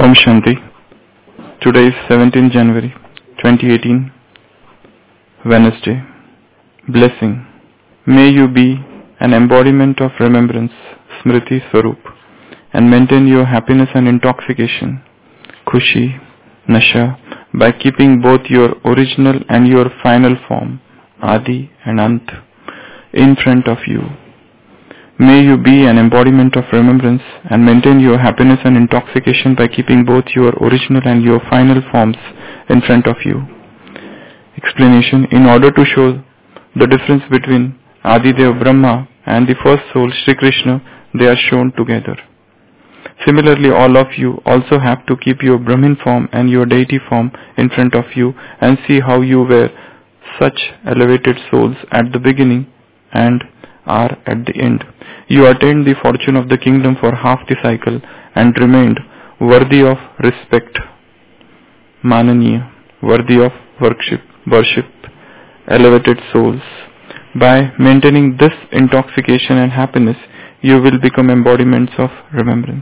Om Shanti. Today is 17th January 2018, Wednesday. Blessing. May you be an embodiment of remembrance, Smriti Swarup, and maintain your happiness and intoxication, Khushi, Nasha, by keeping both your original and your final form, Adi and Ant, in front of you. May you be an embodiment of remembrance and maintain your happiness and intoxication by keeping both your original and your final forms in front of you. Explanation. In order to show the difference between Adidev Brahma and the first soul, Sri Krishna, they are shown together. Similarly, all of you also have to keep your Brahmin form and your deity form in front of you and see how you were such elevated souls at the beginning and are at the end. You attained the fortune of the kingdom for half the cycle and remained worthy of respect, mananiya, worthy of worship, elevated souls. By maintaining this intoxication and happiness, you will become embodiments of remembrance.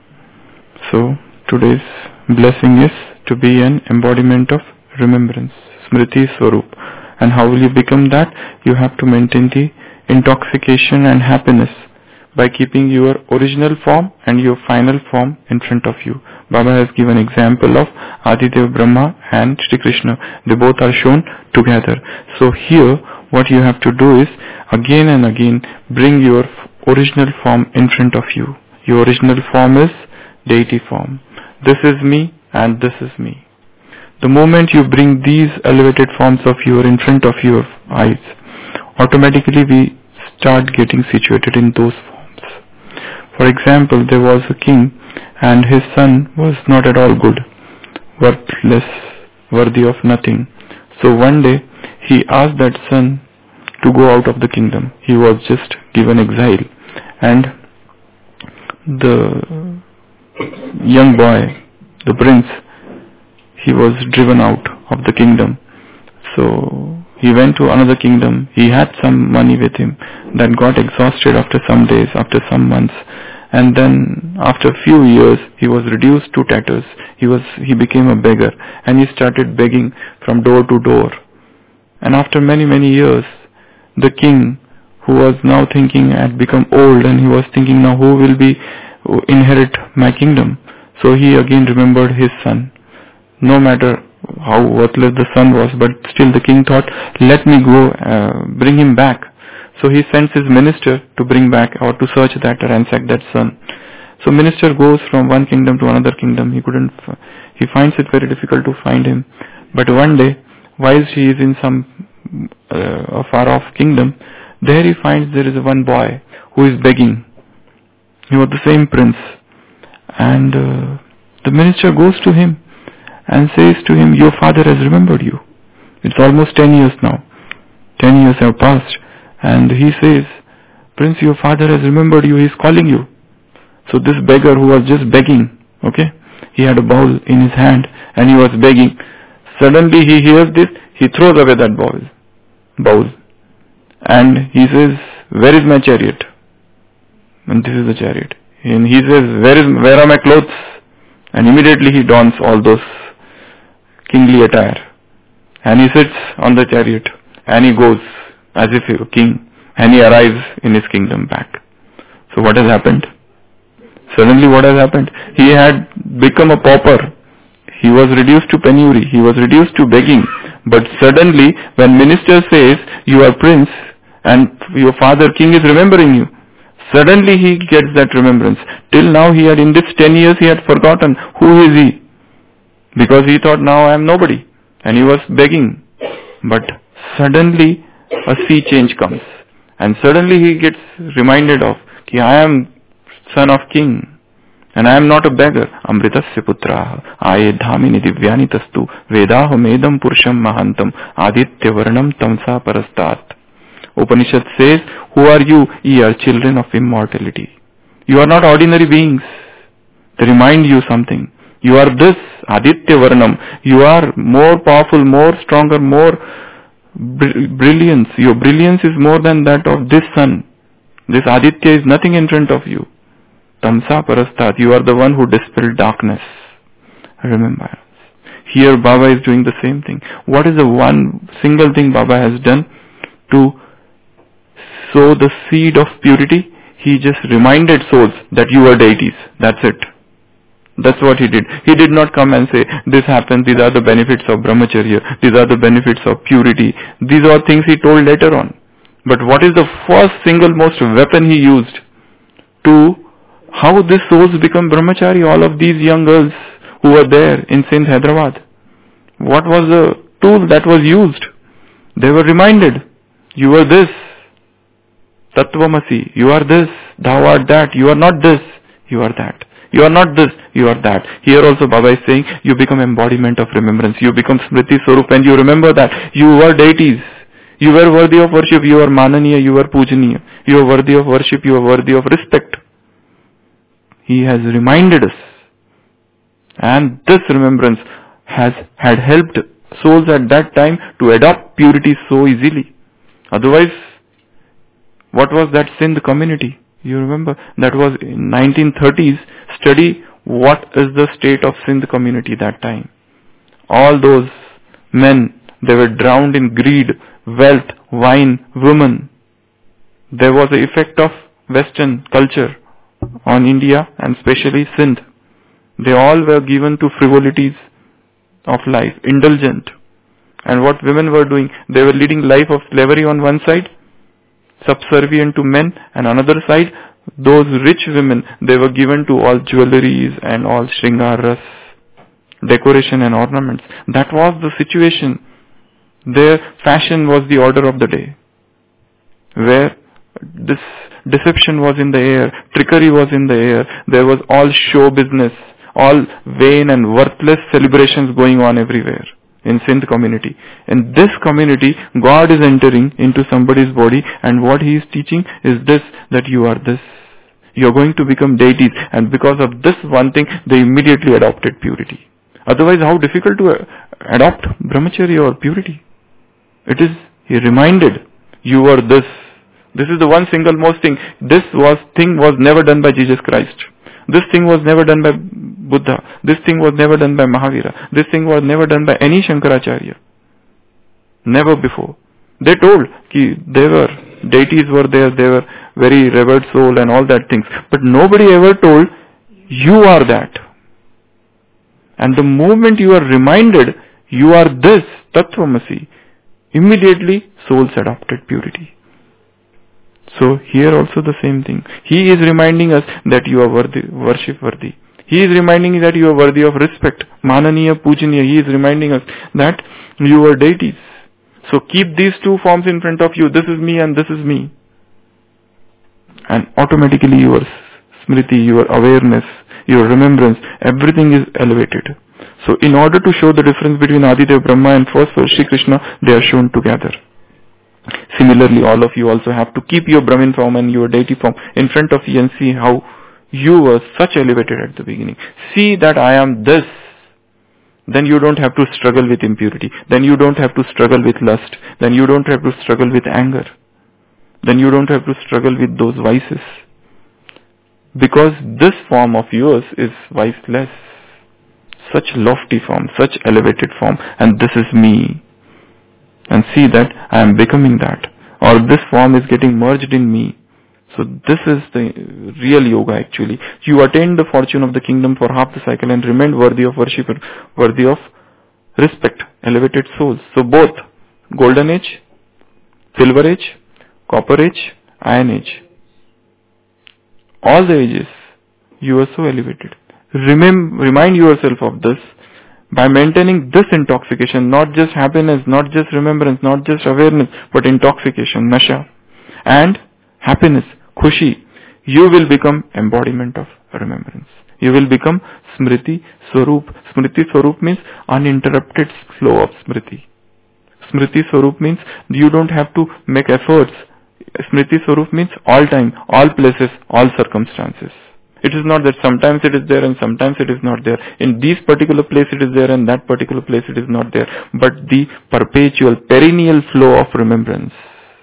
So, today's blessing is to be an embodiment of remembrance, Smriti Swarup. And how will you become that? You have to maintain the intoxication and happiness by keeping your original form and your final form in front of you. Baba has given example of Adidev Brahma and Shri Krishna. They both are shown together. So here what you have to do is again and again bring your original form in front of you. Your original form is deity form. This is me and this is me. The moment you bring these elevated forms of your in front of your eyes, automatically we start getting situated in those forms. For example, there was a king and his son was not at all good, worthless, worthy of nothing. So one day he asked that son to go out of the kingdom. He was just given exile, and the young boy, the prince, he was driven out of the kingdom. So he went to another kingdom. He had some money with him that got exhausted after some days, after some months. And then after a few years, he was reduced to tatters. He became a beggar and he started begging from door to door. And after many, many years, the king, who was now thinking, had become old, and he was thinking, now who will inherit my kingdom? So he again remembered his son. No matter how worthless the son was, but still the king thought, let me go bring him back. So he sends his minister to bring back or to search that, ransack that son. So minister goes from one kingdom to another kingdom. He finds it very difficult to find him. But one day, while he is in some far off kingdom, there he finds there is one boy who is begging. He was the same prince. And the minister goes to him and says to him, your father has remembered you. It's almost 10 years now. 10 years have passed. And he says, Prince, your father has remembered you. He is calling you. So this beggar who was just begging, okay, he had a bowl in his hand and he was begging. Suddenly he hears this, he throws away that bowl. And he says, where is my chariot? And this is the chariot. And he says, where are my clothes? And immediately he dons all those kingly attire. And he sits on the chariot and he goes as if he were king, and he arrives in his kingdom back. So what has happened? Suddenly what has happened? He had become a pauper. He was reduced to penury. He was reduced to begging. But suddenly when minister says, you are prince and your father king is remembering you, suddenly he gets that remembrance. Till now he had, in this 10 years, he had forgotten who is he. Because he thought, now I am nobody. And he was begging. But suddenly a sea change comes. And suddenly he gets reminded of, I am son of king. And I am not a beggar. Amritasya putraha aye dhamini divyani tastu vedaham edam purusham mahantam aditya varnam tamsa parastat. Upanishad says, who are you? Ye are children of immortality. You are not ordinary beings. They remind you something. You are this Aditya Varnam. You are more powerful, more stronger, more brilliance. Your brilliance is more than that of this sun. This Aditya is nothing in front of you. Tamsa Parastat, you are the one who dispelled darkness. remembrance. Here Baba is doing the same thing. What is the one single thing Baba has done to sow the seed of purity? He just reminded souls that you are deities. That's it. That's what he did. He did not come and say, this happens, these are the benefits of brahmacharya, these are the benefits of purity. These are things he told later on. But what is the first single most weapon he used to how these souls become brahmachari, all of these young girls who were there in Sindh, Hyderabad? What was the tool that was used? They were reminded, you are this, Tattvamasi, you are this, thou art that, you are not this, you are that. You are not this, you are that. Here also Baba is saying, you become embodiment of remembrance. You become Smriti Swarup and you remember that you were deities. You were worthy of worship, you are Mananiya, you are Pujaniya. You are worthy of worship, you are worthy of respect. He has reminded us. And this remembrance had helped souls at that time to adopt purity so easily. Otherwise, what was that Sindh community? You remember, that was in 1930s. Study what is the state of Sindh community that time. All those men, they were drowned in greed, wealth, wine, women. There was the effect of Western culture on India and especially Sindh. They all were given to frivolities of life, indulgent. And what women were doing, they were leading life of slavery on one side, subservient to men, and another side, those rich women, they were given to all jewelries and all shringaras, decoration and ornaments. That was the situation. Their fashion was the order of the day, where this deception was in the air, trickery was in the air, there was all show business, all vain and worthless celebrations going on everywhere in Sindh community. In this community, God is entering into somebody's body, and what He is teaching is this, that you are this. You are going to become deities, and because of this one thing, they immediately adopted purity. Otherwise, how difficult to adopt brahmacharya or purity? It is, he reminded, you are this. This is the one single most thing. This thing was never done by Jesus Christ. This thing was never done by Buddha. This thing was never done by Mahavira. This thing was never done by any Shankaracharya. Never before. They told that deities were there, they were very revered soul and all that things. But nobody ever told, you are that. And the moment you are reminded, you are this, Tattvamasi, immediately souls adopted purity. So here also the same thing. He is reminding us that you are worthy, worship worthy. He is reminding that you are worthy of respect. Mananiya, Pujaniya. He is reminding us that you are deities. So keep these two forms in front of you. This is me and this is me. And automatically your smriti, your awareness, your remembrance, everything is elevated. So in order to show the difference between Adidev Brahma and first Shri Krishna, they are shown together. Similarly, all of you also have to keep your Brahmin form and your deity form in front of you and see how you were such elevated at the beginning. See that I am this. Then you don't have to struggle with impurity. Then you don't have to struggle with lust. Then you don't have to struggle with anger. Then you don't have to struggle with those vices. Because this form of yours is viceless. Such lofty form, such elevated form. And this is me. And see that I am becoming that. Or this form is getting merged in me. So this is the real yoga actually. You attained the fortune of the kingdom for half the cycle and remained worthy of worship, worthy of respect, elevated souls. So both golden age, silver age, copper age, iron age. All the ages, you are so elevated. Remind yourself of this by maintaining this intoxication, not just happiness, not just remembrance, not just awareness, but intoxication, nasha. And happiness, khushi, you will become embodiment of remembrance. You will become Smriti Swarup. Smriti Swarup means uninterrupted flow of Smriti. Smriti Swarup means you don't have to make efforts. Smriti Swarup means all time, all places, all circumstances. It is not that sometimes it is there and sometimes it is not there. In this particular place it is there and that particular place it is not there. But the perpetual, perennial flow of remembrance.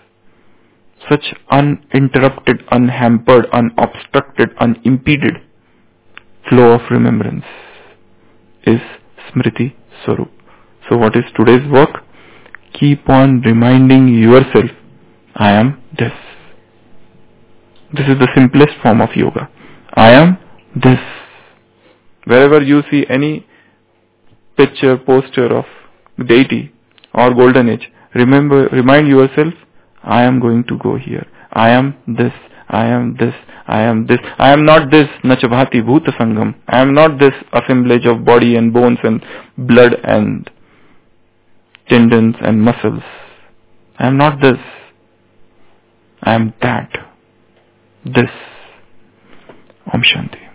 Such uninterrupted, unhampered, unobstructed, unimpeded flow of remembrance. is Smriti Swarup. So what is today's work? Keep on reminding yourself, I am this. This is the simplest form of yoga. I am this. Wherever you see any picture, poster of deity or golden age, remind yourself, I am going to go here. I am this. I am this. I am this. I am not this Nachabhati Bhuta Sangam. I am not this assemblage of body and bones and blood and tendons and muscles. I am not this. I am that. This. Om Shanti.